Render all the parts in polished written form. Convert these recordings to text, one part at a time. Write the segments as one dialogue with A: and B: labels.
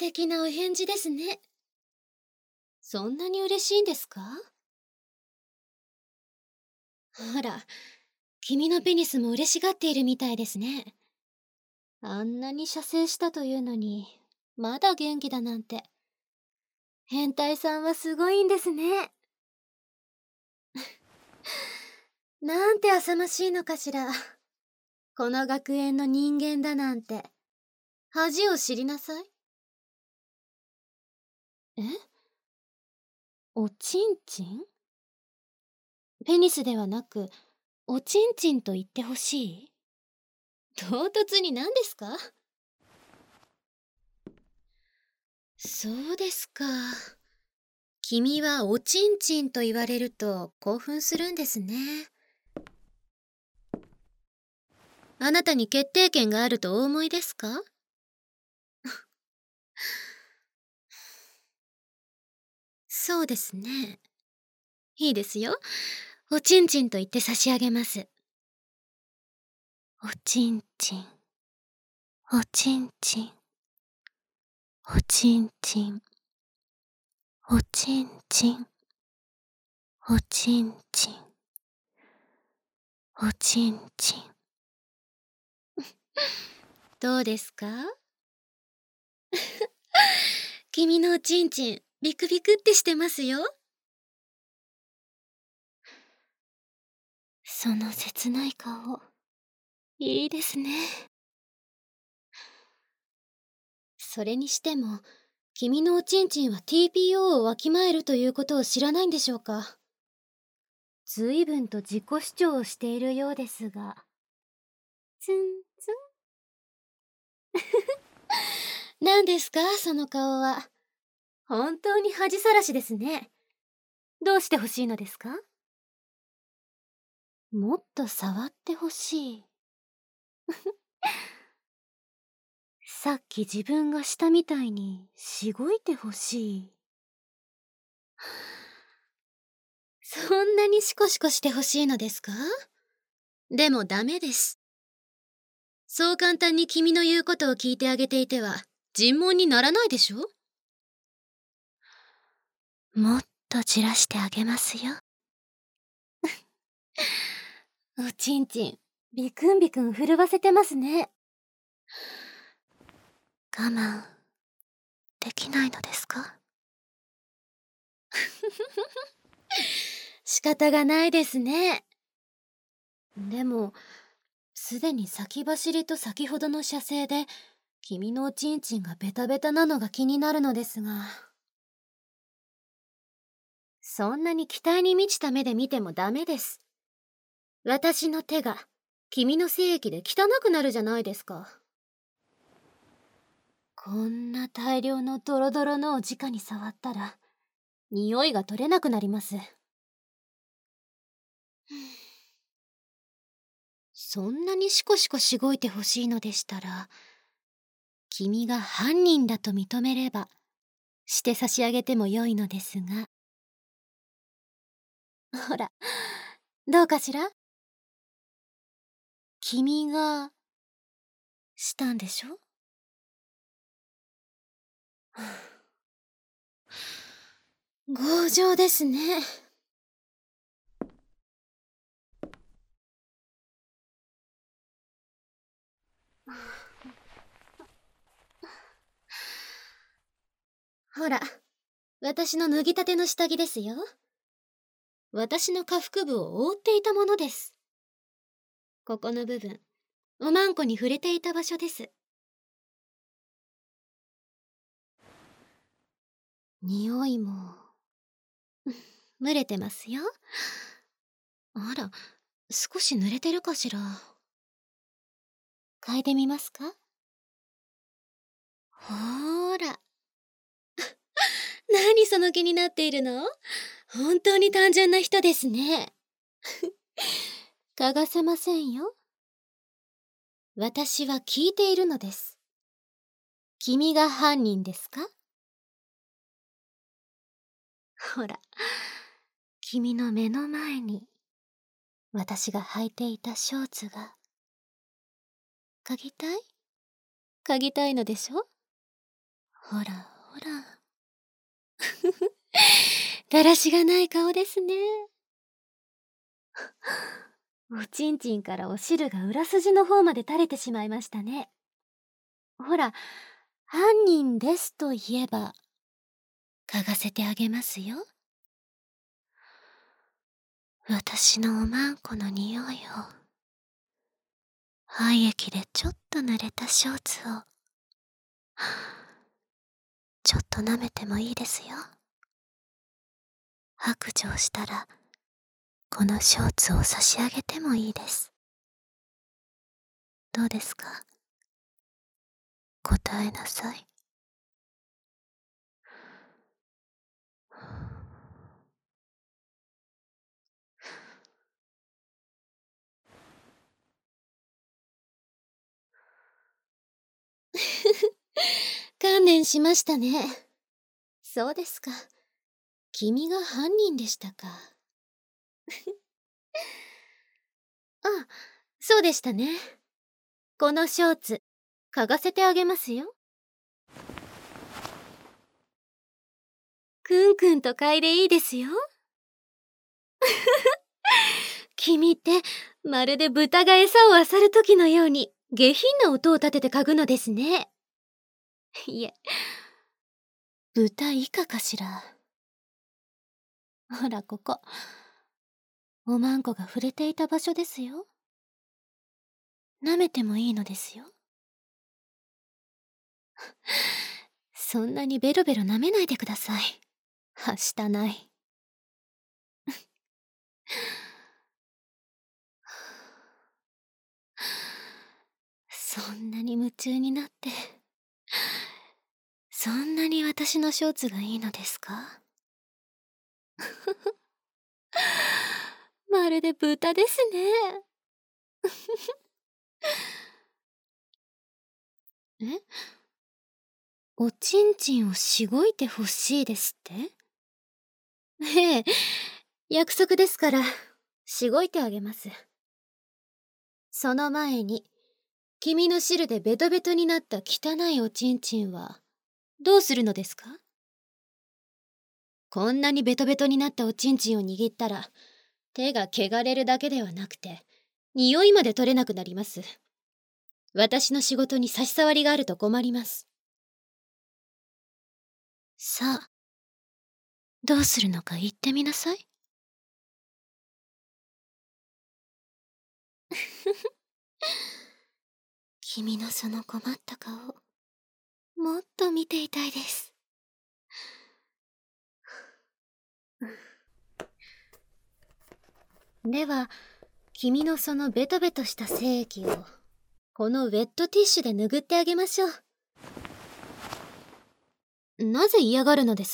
A: 敵なお返事ですね。そんなに嬉しいんですか？ほら、君のペニスも嬉しがっているみたいですね。あんなに射精したというのに、まだ元気だなんて。変態さんはすごいんですね。なんて浅ましいのかしら。この学園の人間だなんて。恥を知りなさい。え？おちんちん？ペニスではなく、おちんちんと言ってほしい？唐突に何ですか？そうですか。君はおちんちんと言われると興奮するんですね。あなたに決定権があるとお思いですか？そうですね。いいですよ。おちんちんと言って差し上げます。おちんちん、おちんちん、おちんちん、おちんちん、おちんちん、おちんちん。どうですか？君のおちんちん、ビクビクってしてますよ。その切ない顔、いいですね。それにしても、君のおちんちんは TPO をわきまえるということを知らないんでしょうか？随分と自己主張をしているようですが。ツンツン。何ですか、その顔は。本当に恥さらしですね。どうしてほしいのですか？もっと触ってほしい。さっき自分がしたみたいにしごいてほしい。そんなにシコシコしてほしいのですか？でもダメです。そう簡単に君の言うことを聞いてあげていては尋問にならないでしょ？もっとじらしてあげますよ。おちんちん、ビクンビクン震わせてますね。我慢できないのですか？仕方がないですね。でも、すでに先走りと先ほどの射精で、君のおちんちんがベタベタなのが気になるのですが。そんなに期待に満ちた目で見てもダメです。私の手が、君の精液で汚くなるじゃないですか。こんな大量のドロドロのを直に触ったら、匂いが取れなくなります。そんなにシコシコしごいてほしいのでしたら、君が犯人だと認めれば、して差し上げてもよいのですが。ほら、どうかしら？君が、したんでしょ？強情ですね。ほら、私の脱ぎたての下着ですよ。私の下腹部を覆っていたものです。ここの部分、おまんこに触れていた場所です。匂いも、蒸れてますよ。あら、少し濡れてるかしら。嗅いでみますか？ほーら。何その気になっているの？本当に単純な人ですね。嗅がせませんよ。私は聞いているのです。君が犯人ですか？ほら、君の目の前に私が履いていたショーツが。嗅ぎたい？嗅ぎたいのでしょ？ ほらほら。だらしがない顔ですね。おちんちんからお汁が裏筋の方まで垂れてしまいましたね。ほら、犯人ですと言えば、嗅がせてあげますよ。私のおまんこの匂いを、廃液でちょっと濡れたショーツを、ちょっと舐めてもいいですよ。白状したら、このショーツを差し上げてもいいです。どうですか？答えなさい。観念しましたね。そうですか。君が犯人でしたか。あ、そうでしたね。このショーツ、嗅がせてあげますよ。くんくんと嗅いでいいですよ。君ってまるで豚が餌を漁る時のように下品な音を立てて嗅ぐのですね。いえ、豚以下かしら。ほらここ、おまんこが触れていた場所ですよ。舐めてもいいのですよ。そんなにベロベロ舐めないでください。はしたない。そんなに夢中になって、そんなに私のショーツがいいのですか？まるで豚ですね。え？おちんちんをしごいてほしいですって？ええ、約束ですから、しごいてあげます。その前に、君の汁でベトベトになった汚いおちんちんは、どうするのですか？こんなにベトベトになったおちんちんを握ったら、手が汚れるだけではなくて、匂いまで取れなくなります。私の仕事に差し障りがあると困ります。さあ、どうするのか言ってみなさい。君のその困った顔、もっと見ていたいです。では、君のそのベトベトした精液を、このウェットティッシュで拭ってあげましょう。なぜ嫌がるのです？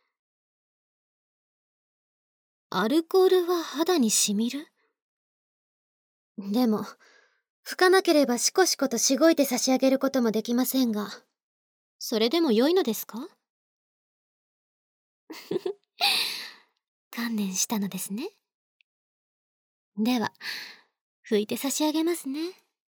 A: アルコールは肌にしみる？でも、拭かなければシコシコとしごいて差し上げることもできませんが、それでも良いのですか？観念したのですね。では、拭いて差し上げますね。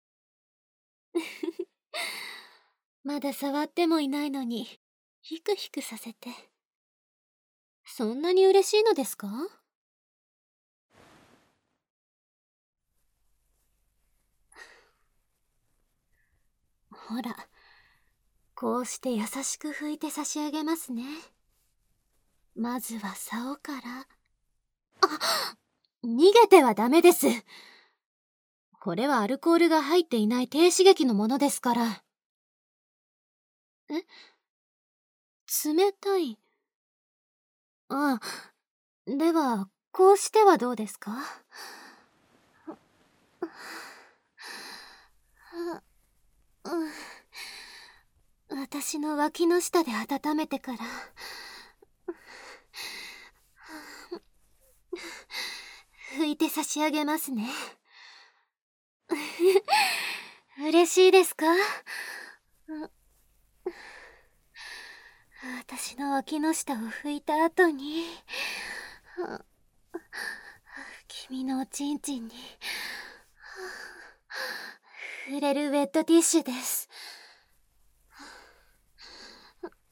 A: まだ触ってもいないのに、ヒクヒクさせて。そんなに嬉しいのですか？ほら、こうして優しく拭いて差し上げますね。まずは竿から。あ、逃げてはダメです。これはアルコールが入っていない低刺激のものですから。え？冷たい。ああ、では、こうしてはどうですか？私の脇の下で温めてから。拭いて差し上げますね。嬉しいですか？私の脇の下を拭いた後に、君のおちんちんに触れるウェットティッシュです。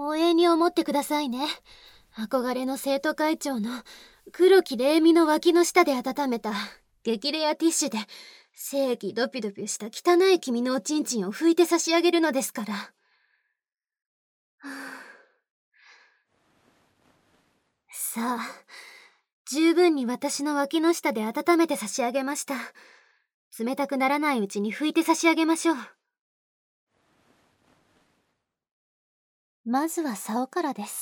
A: 光栄に思ってくださいね。憧れの生徒会長の黒木玲美の脇の下で温めた激レアティッシュで精液ドピドピした汚い君のおちんちんを拭いて差し上げるのですから。はあ、さあ、十分に私の脇の下で温めて差し上げました。冷たくならないうちに拭いて差し上げましょう。まずは竿からです。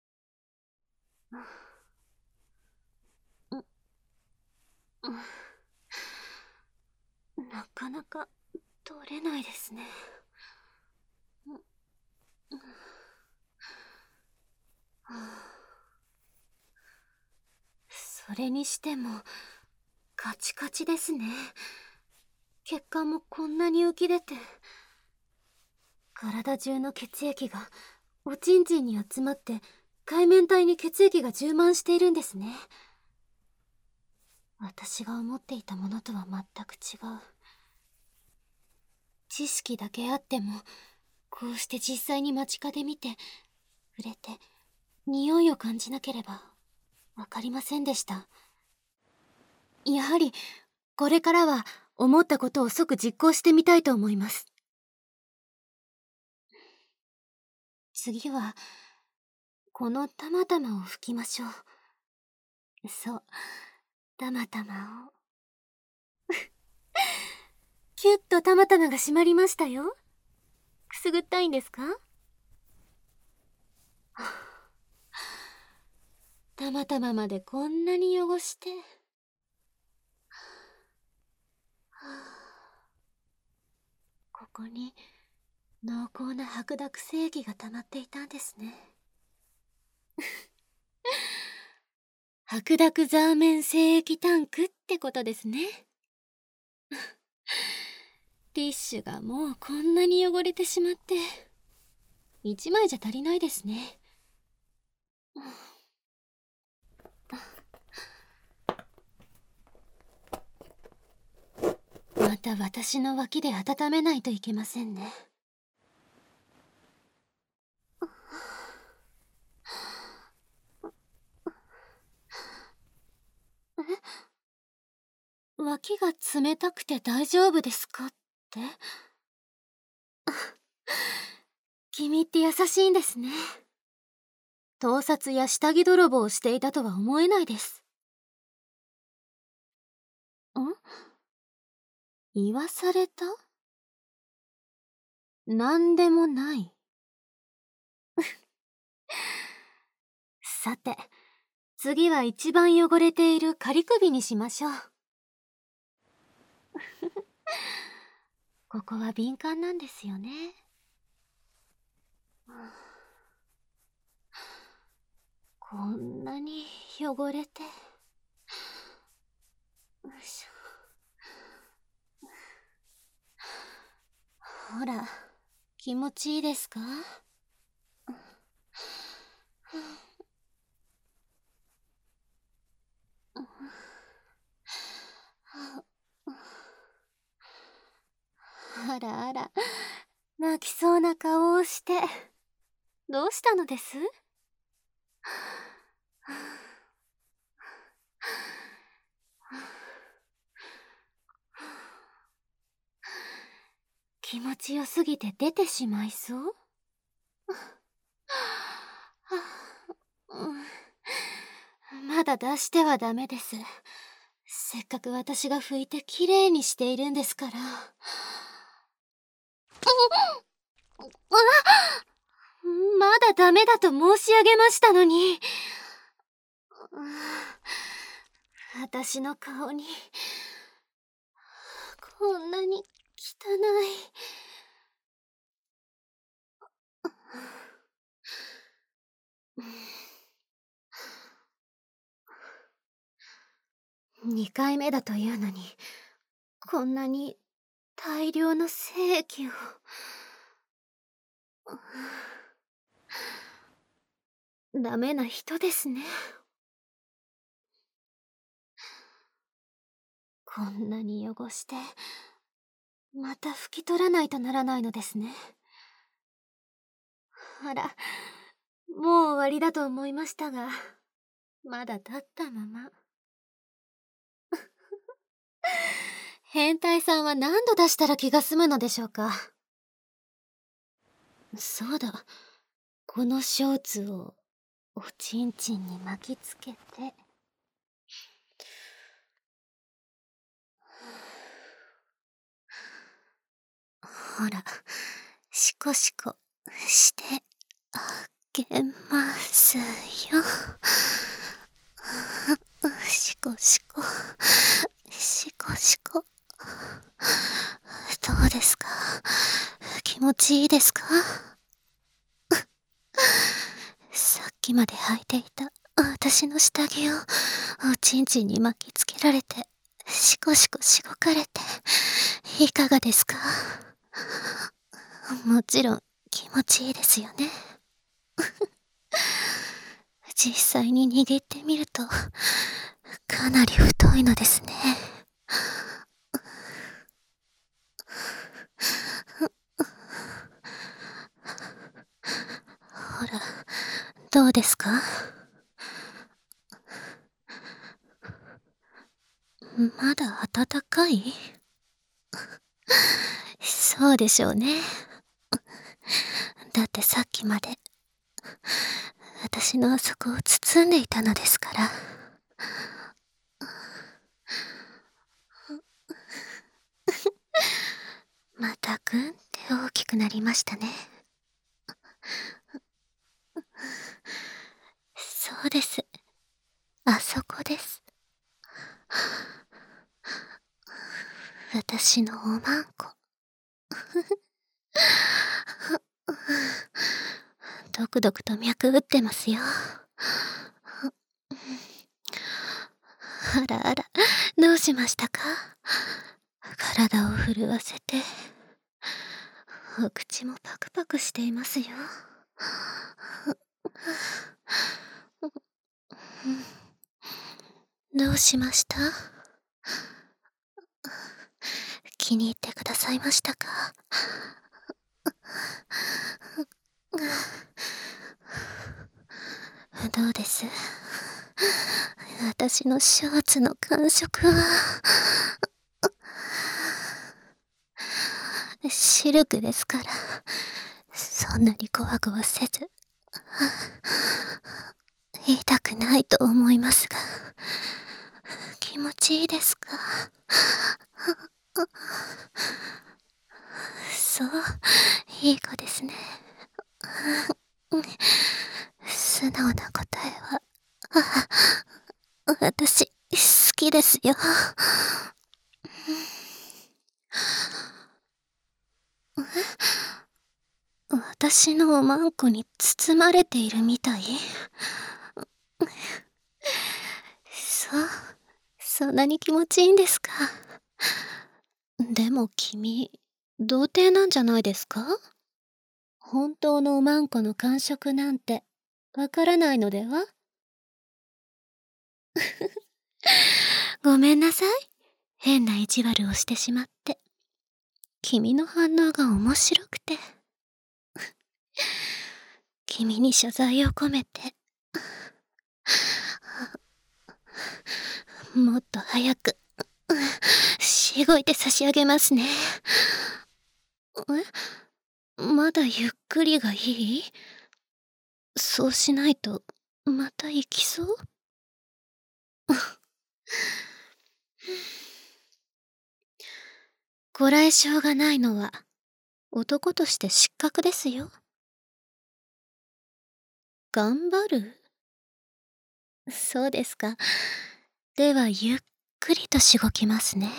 A: なかなか取れないですね。それにしてもカチカチですね。血管もこんなに浮き出て、体中の血液がおちんちんに集まって海綿体に血液が充満しているんですね。私が思っていたものとは全く違う。知識だけあっても、こうして実際に間近で見て触れて匂いを感じなければわかりませんでした。やはりこれからは思ったことを即実行してみたいと思います。次はこのたまたまを拭きましょう。そう、たまたまを。キュッとたまたまが閉まりましたよ。くすぐったいんですか？たまたままでこんなに汚して。ここに濃厚な白濁精液が溜まっていたんですね。白濁ザーメン精液タンクってことですね。ティッシュがもうこんなに汚れてしまって、1枚じゃ足りないですね。また私の脇で温めないといけませんね。脇が冷たくて大丈夫ですかって？君って優しいんですね。盗撮や下着泥棒をしていたとは思えないです。言わされた？なんでもない。さて、次は一番汚れている仮首にしましょう。ここは敏感なんですよね。こんなに汚れて。よいしょ。ほら、気持ちいいですか？あらあら、泣きそうな顔をして。どうしたのです？気持ちよすぎて出てしまいそう？まだ出してはダメです。せっかく私が拭いてきれいにしているんですから。まだダメだと申し上げましたのに。私の顔にこんなに汚い。2回目だというのに、こんなに大量の精液を。ダメな人ですね。こんなに汚して、また拭き取らないとならないのですね。 あら、もう終わりだと思いましたが、まだ立ったまま。変態さんは何度出したら気が済むのでしょうか。そうだ、このショーツをおちんちんに巻きつけて。ほら、シコシコしてあげますよ。シコシコ、シコシコ。どうですか？気持ちいいですか？さっきまで履いていた私の下着をおちんちんに巻きつけられて、シコシコしごかれて、いかがですか？もちろん気持ちいいですよね。実際に握ってみると、かなり太いのですね。ほら、どうですか？まだ暖かい？そうでしょうね。だってさっきまで私のあそこを包んでいたのですから。またぐんって大きくなりましたね。そうです。あそこです。私のおまんこ。ドクドクと脈打ってますよ。あらあら、どうしましたか？体を震わせて、お口もパクパクしていますよ。どうしました？気に入ってくださいましたか？どうです？私のショーツの感触は、シルクですから、そんなにゴワゴワせず、痛くないと思いますが、気持ちいいですか？そう、いい子ですね。素直な答えは、私、好きですよ。私のおまんこに包まれているみたい？そう、そんなに気持ちいいんですか？でも君、童貞なんじゃないですか？本当のおまんこの感触なんて、わからないのでは？ごめんなさい。変な意地悪をしてしまって。君の反応が面白くて。君に謝罪を込めて。もっと早く、しごいて差し上げますね。まだゆっくりがいい？そうしないと、また行きそう？ご来性がないのは、男として失格ですよ。頑張る？そうですか。では、ゆっくりとしごきますね。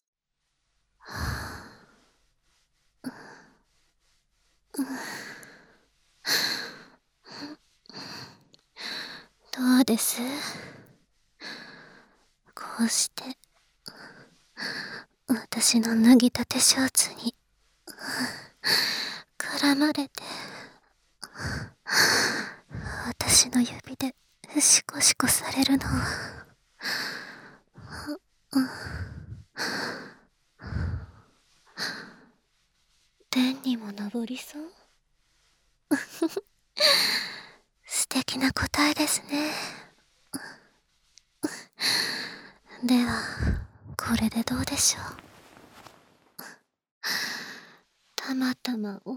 A: どうです？こうして、私の脱ぎたてショーツに、絡まれて、私の指でシコシコされるのは、天にも昇りそう？ 素敵な答えですね。では、これでどうでしょう。たまたまを、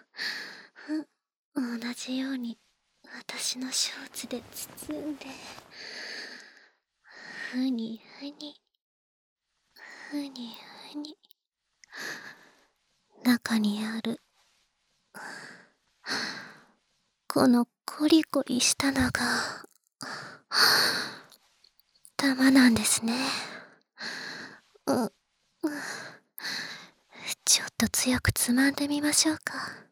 A: 同じように私のショーツで包んで、ふにふに、ふにふに、中にある、このコリコリしたのが、玉なんですね。ちょっと強くつまんでみましょうか。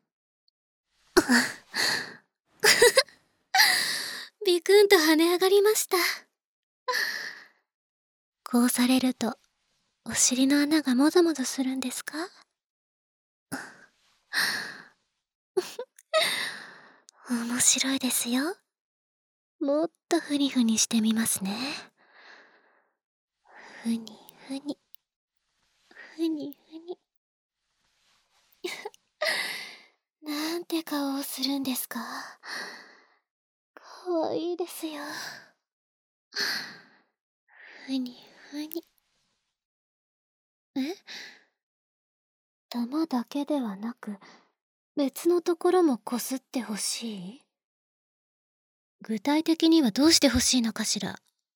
A: ビクンと跳ね上がりました。こうされると、お尻の穴がもぞもぞするんですか？面白いですよ。もっとふにふにしてみますね。ふにふに、ふにふに。なんて顔をするんですか？かわいいですよ。ふにふに。え？玉だけではなく、別のところもこすってほしい？具体的にはどうしてほしいのかしら。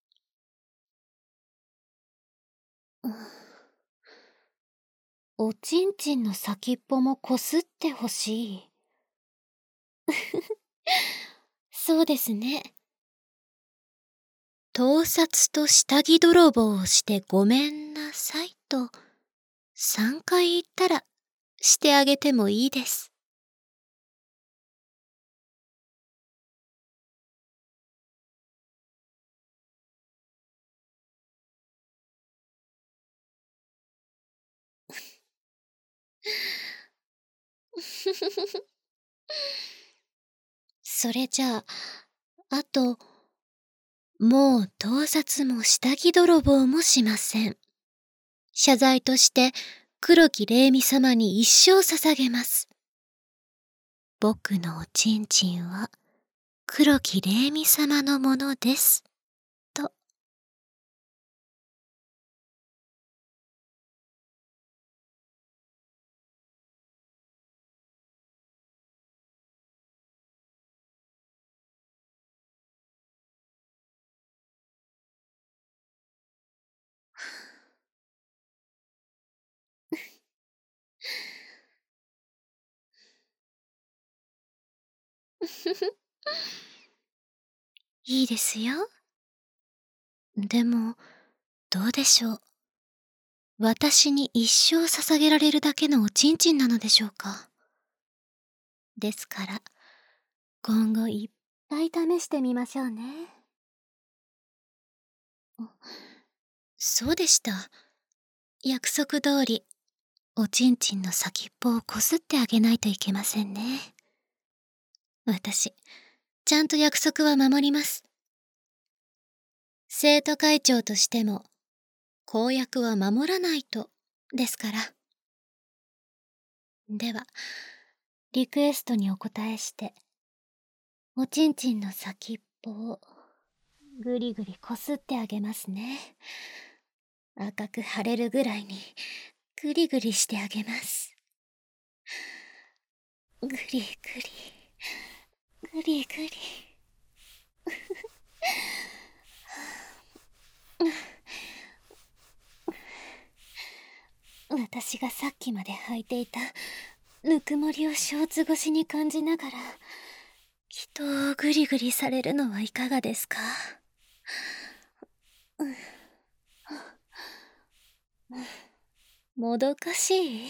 A: おちんちんの先っぽもこすってほしい。そうですね。盗撮と下着泥棒をしてごめんなさいと3回言ったらしてあげてもいいです。それじゃあ、あと、もう盗撮も下着泥棒もしません。謝罪として黒木玲美様に一生捧げます。僕のおちんちんは黒木玲美様のものです。と。いいですよ。でも、どうでしょう。私に一生捧げられるだけのおちんちんなのでしょうか。ですから、今後いっぱい試してみましょうね。そうでした。約束通り、おちんちんの先っぽをこすってあげないといけませんね。私、ちゃんと約束は守ります。生徒会長としても、公約は守らないと、ですから。では、リクエストにお答えして、おちんちんの先っぽをぐりぐりこすってあげますね。赤く腫れるぐらいにぐりぐりしてあげます。ぐりぐり、ぐりぐり。私がさっきまで履いていたぬくもりをショーツ越しに感じながら人をぐりぐりされるのはいかがですか？もどかしい？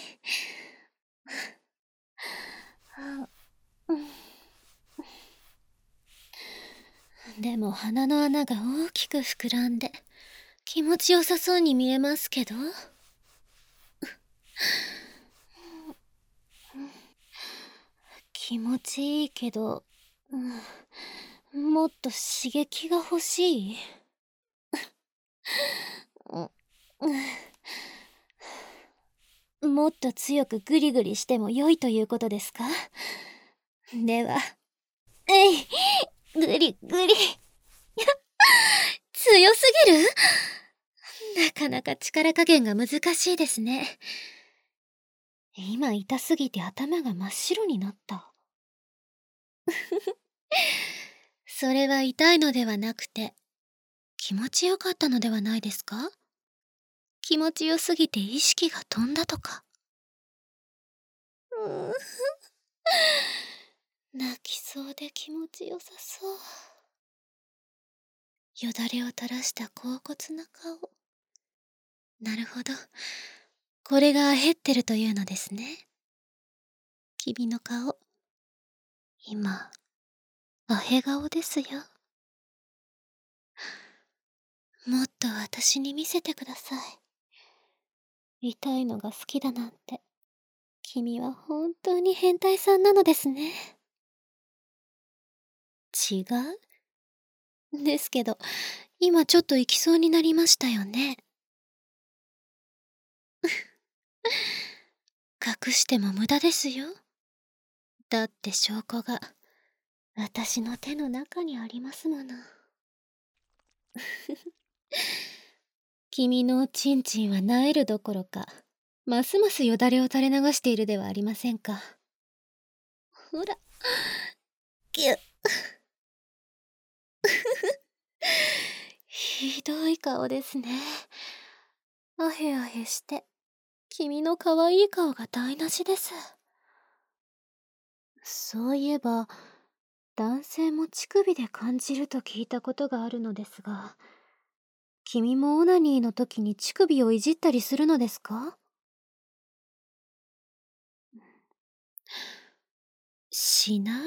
A: でも鼻の穴が大きく膨らんで気持ちよさそうに見えますけど。気持ちいいけど、もっと刺激が欲しい。もっと強くグリグリしても良いということですか？では、 えい、ぐりぐり。強すぎる？なかなか力加減が難しいですね。今痛すぎて頭が真っ白になった。それは痛いのではなくて、気持ちよかったのではないですか？気持ちよすぎて意識が飛んだとか。うーん、泣きそうで気持ちよさそう。よだれを垂らした恍惚な顔。なるほど。これが減ってるというのですね。君の顔、今、アヘ顔ですよ。もっと私に見せてください。痛いのが好きだなんて。君は本当に変態さんなのですね。違うですけど、今ちょっと行きそうになりましたよね。隠しても無駄ですよ。だって証拠が私の手の中にありますもの。君のおちんちんは萎えるどころか、ますますよだれを垂れ流しているではありませんか。ほら、ぎゅっ。ひどい顔ですね。あへあへして、君の可愛い顔が台無しです。そういえば、男性も乳首で感じると聞いたことがあるのですが、君もオナニーの時に乳首をいじったりするのですか？しない？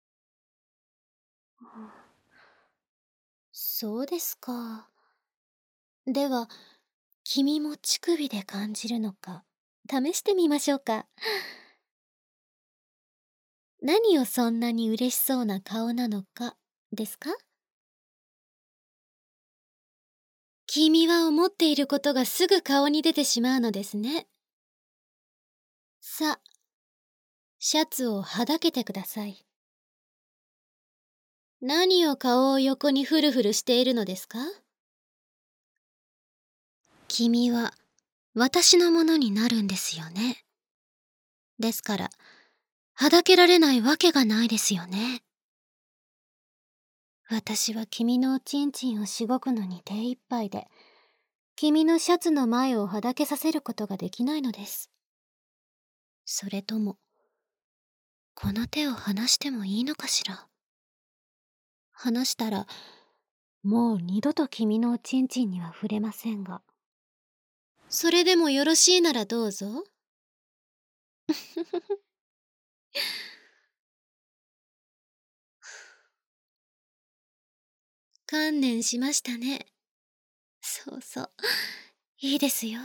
A: そうですか。では、君も乳首で感じるのか、試してみましょうか。何をそんなに嬉しそうな顔なのか、ですか？君は思っていることがすぐ顔に出てしまうのですね。さあ、シャツをはだけてください。何を顔を横にフルフルしているのですか？君は私のものになるんですよね。ですから、はだけられないわけがないですよね。私は君のおちんちんをしごくのに手一杯で、君のシャツの前をはだけさせることができないのです。それとも、この手を離してもいいのかしら。離したら、もう二度と君のおちんちんには触れませんが。それでもよろしいならどうぞ。観念しましたね。そうそう。いいですよ。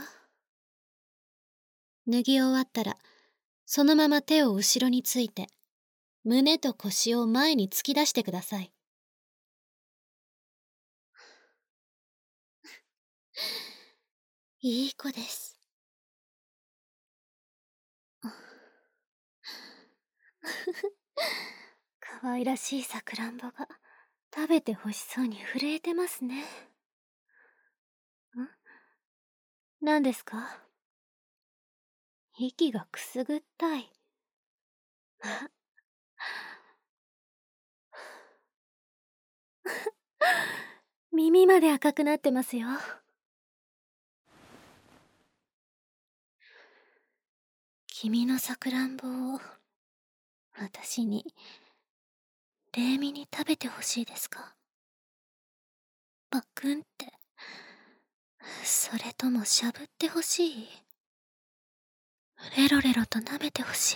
A: 脱ぎ終わったら、そのまま手を後ろについて、胸と腰を前に突き出してください。いい子です。可愛らしいさくらんぼが食べて欲しそうに震えてますね。何ですか？息がくすぐったい。あ、耳まで赤くなってますよ。君のさくらんぼを私に礼味に食べてほしいですか？パクンって。それともしゃぶってほしい？レロレロと舐めてほしい？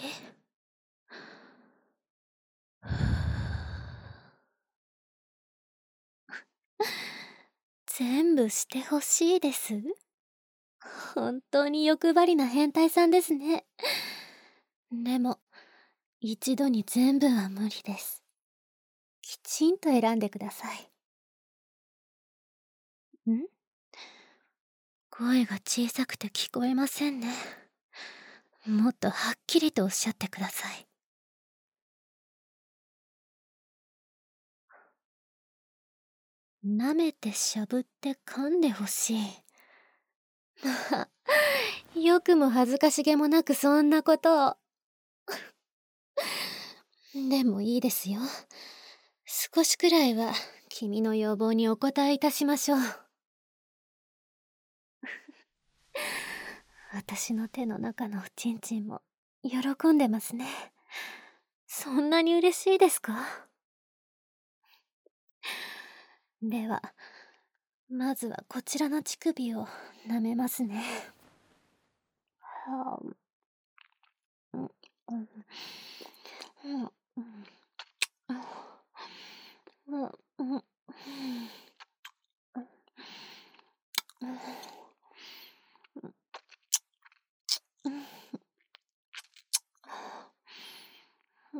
A: 全部してほしいです。本当に欲張りな変態さんですね。でも、一度に全部は無理です。きちんと選んでください。ん？声が小さくて聞こえませんね。もっとはっきりとおっしゃってください。 舐めてしゃぶって噛んでほしい。まあ、よくも恥ずかしげもなくそんなことを。でもいいですよ。少しくらいは君の要望にお答えいたしましょう。私の手の中のおちんちんも喜んでますね。そんなに嬉しいですか？では、まずはこちらの乳首を舐めますね。はあ、うん、うん、うん、うん、うん、うん、うん、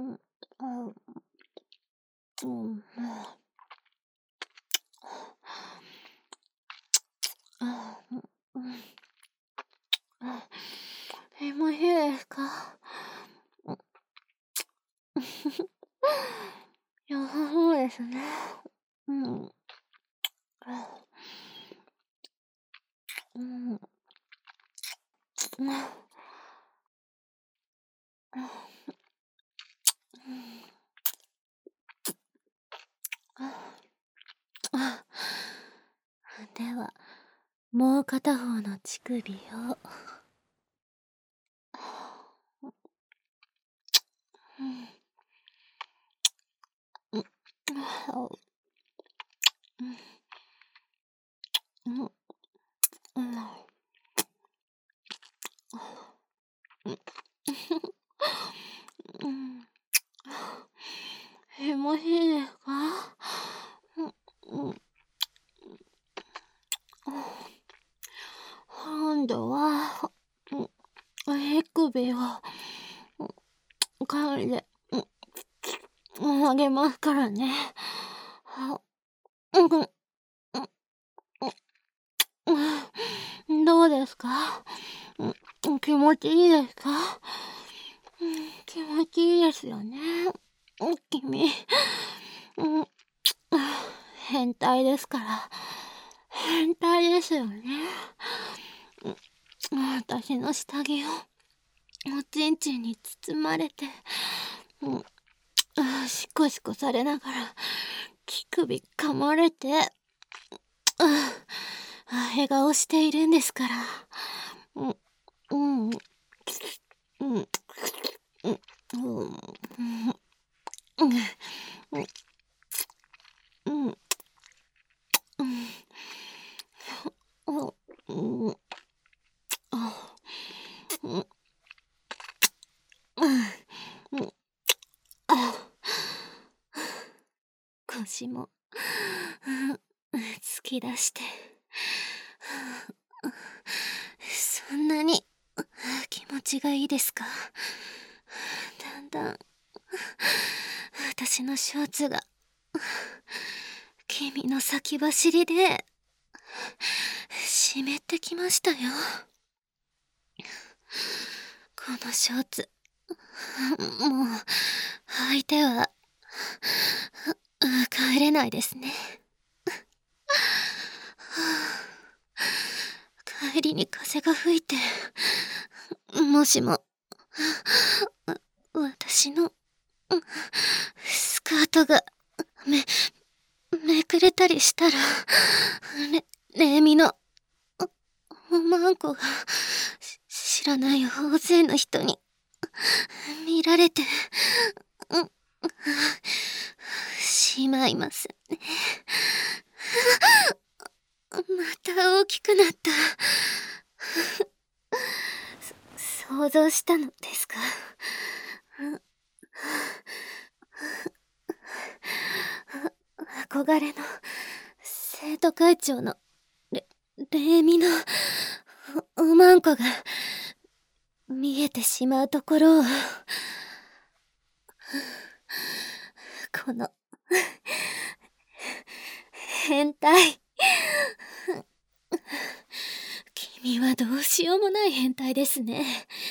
A: うん、もういいですか？良さそうですね。うん。うん。では、もう片方の乳首を。もういいですか？今度は、手首を、噛んで、あげますからね。うん、どうですか？気持ちいいですか？気持ちいいですよね。君、うん、変態ですから。変態ですよね。私の下着をおちんちんに包まれて、シコシコされながら乳首噛まれて、笑顔しているんですから。うん、うん、うん、うん、うん、うん、うん、うん、うん、腰も突き出して、そんなに気持ちがいいですか？だんだん私のショーツが君の先走りで湿ってきましたよ。このショーツ、もう履いては帰れないですね。帰りに風が吹いて、もしも私のスカートがめめくれたりしたら、レイミのおまんこが知らない大勢の人に見られて、しまいますね。また大きくなった。想像したのですか？憧れの生徒会長のレイミのおまんこが見えてしまうところを、この変態。君はどうしようもない変態ですね。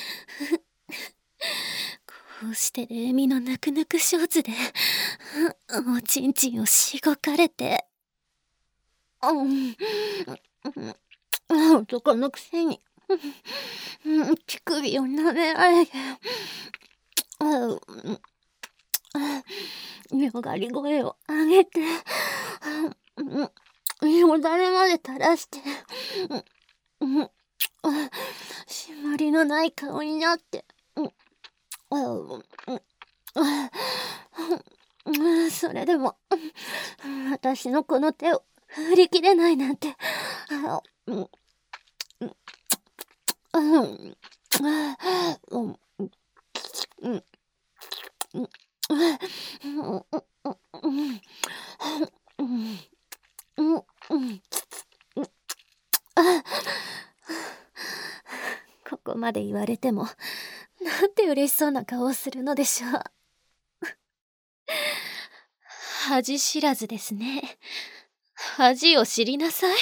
A: こうしてレイミのぬくぬくショーツでおちんちんをしごかれて、 うん。男のくせに。乳首を舐められて。よがり声を上げて。よだれまで垂らして。締まりのない顔になって。それでも、私のこの手を振り切れないなんて。ここまで言われても、なんて嬉しそうな顔をするのでしょう。恥知らずですね。恥を知りなさい。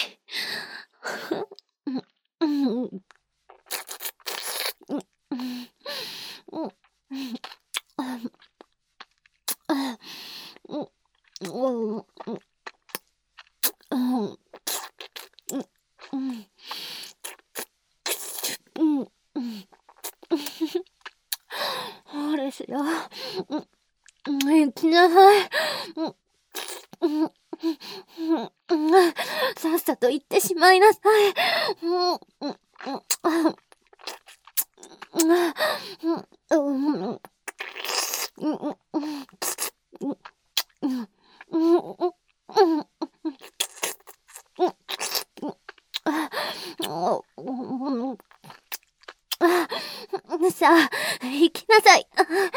A: そうですよ。行きなさい。さっさと行ってしまいなさい。さあ、行きなさい。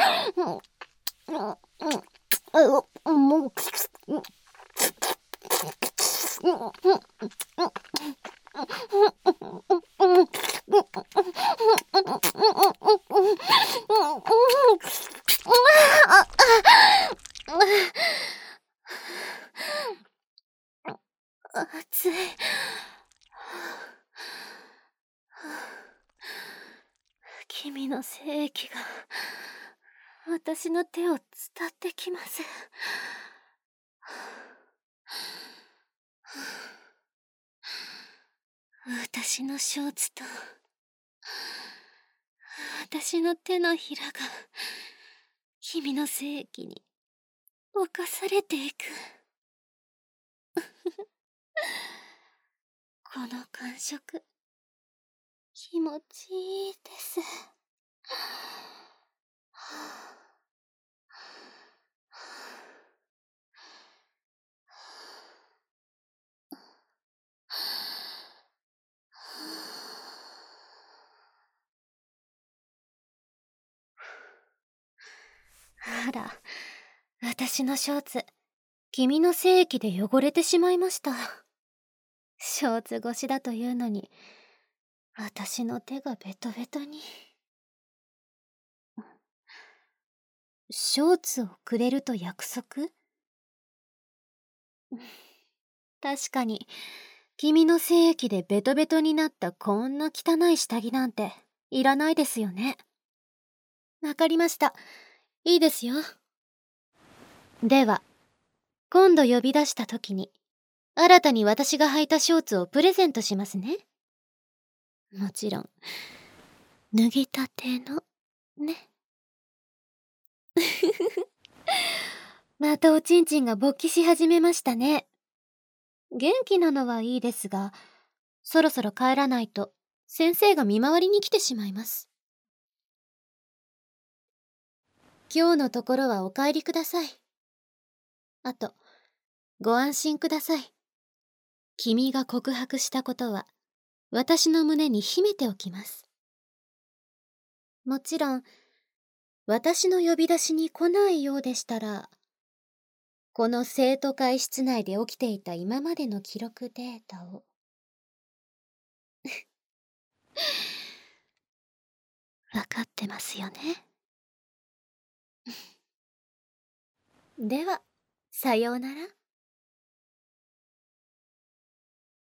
A: 暑い。君の精液が私の手を伝ってきます。私のショーツと私の手のひらが君の精液に侵されていく。この感触、気持ちいいです。あら、私のショーツ、君の精液で汚れてしまいました。ショーツ越しだというのに、私の手がベトベトに。ショーツをくれると約束？確かに、君の精液でベトベトになったこんな汚い下着なんていらないですよね。わかりました。いいですよ。では、今度呼び出した時に、新たに私が履いたショーツをプレゼントしますね。もちろん、脱ぎたての、ね。またおちんちんが勃起し始めましたね。元気なのはいいですが、そろそろ帰らないと先生が見回りに来てしまいます。今日のところはお帰りください。あと、ご安心ください。君が告白したことは、私の胸に秘めておきます。もちろん、私の呼び出しに来ないようでしたら、この生徒会室内で起きていた今までの記録データを。わかってますよね。では、さようなら。